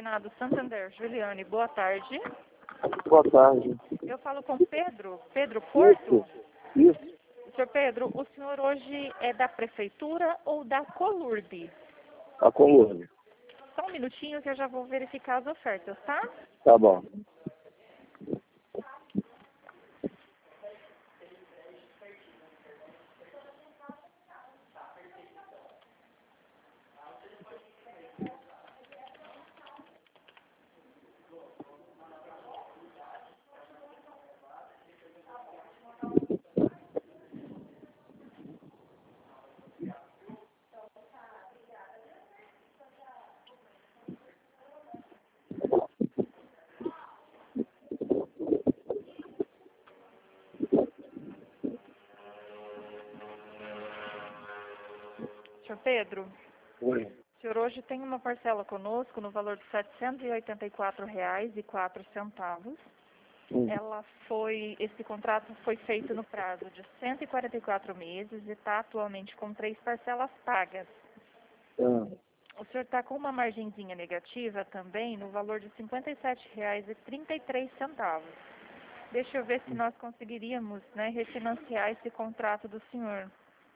Consignado Santander. Juliane, boa tarde. Boa tarde. Eu falo com Pedro Porto. Isso. Senhor Pedro, o senhor hoje é da prefeitura ou da Colurb? A coluna. Só um minutinho que eu já vou verificar as ofertas, tá? Tá bom. Senhor Pedro, Oi. o senhor hoje tem uma parcela conosco no valor de R$ 784,04. Esse contrato foi feito no prazo de 144 meses e está atualmente com 3 parcelas pagas. O senhor está com uma margenzinha negativa também no valor de R$ 57,33. Deixa eu ver se nós conseguiríamos, refinanciar esse contrato do senhor.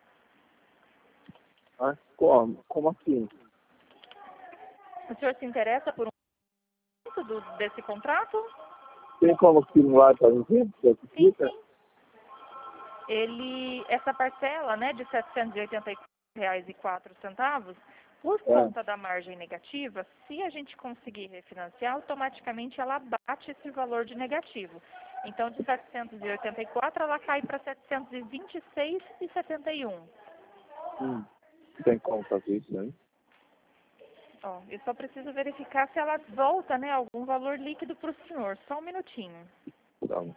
Ah, como? Como assim? O senhor se interessa por um desse contrato? Tem como simular para mim? Você explica? Sim. Essa parcela, de R$ 784,04, por conta da margem negativa, se a gente conseguir refinanciar, automaticamente ela bate esse valor de negativo. Então, de 784, ela cai para 726,71. Tem como fazer isso, né? Eu só preciso verificar se ela volta, algum valor líquido para o senhor. Só um minutinho. Então,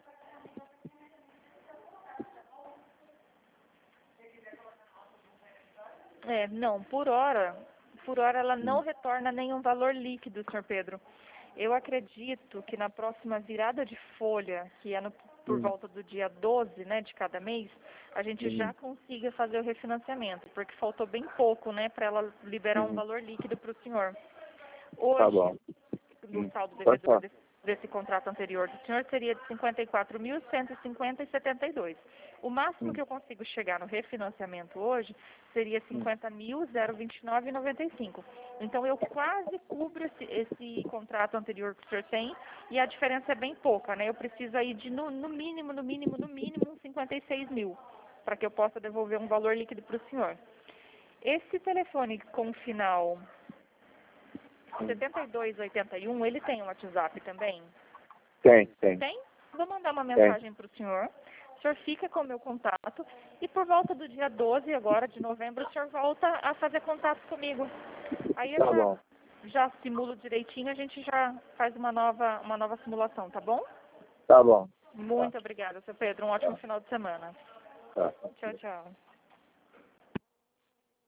Não, por hora ela não retorna nenhum valor líquido, senhor Pedro. Eu acredito que na próxima virada de folha, que é por volta do dia 12, de cada mês, a gente já consiga fazer o refinanciamento, porque faltou bem pouco, para ela liberar um valor líquido para o senhor. Hoje, tá bom. no saldo devedor desse contrato anterior do senhor seria de R$ 54.150,72. O máximo que eu consigo chegar no refinanciamento hoje seria R$ 50.029,95. Então, eu quase cubro esse contrato anterior que o senhor tem e a diferença é bem pouca, Eu preciso aí de, no mínimo, uns 56 mil para que eu possa devolver um valor líquido para o senhor. Esse telefone com o final 7281, ele tem um WhatsApp também? Tem. Tem? Vou mandar uma mensagem para o senhor. O senhor fica com o meu contato e por volta do dia 12 agora de novembro o senhor volta a fazer contato comigo. Aí eu já simulo direitinho, a gente já faz uma nova simulação, tá bom? Tá bom. Muito obrigada, seu Pedro. Um ótimo final de semana. Tá. Tchau, tchau.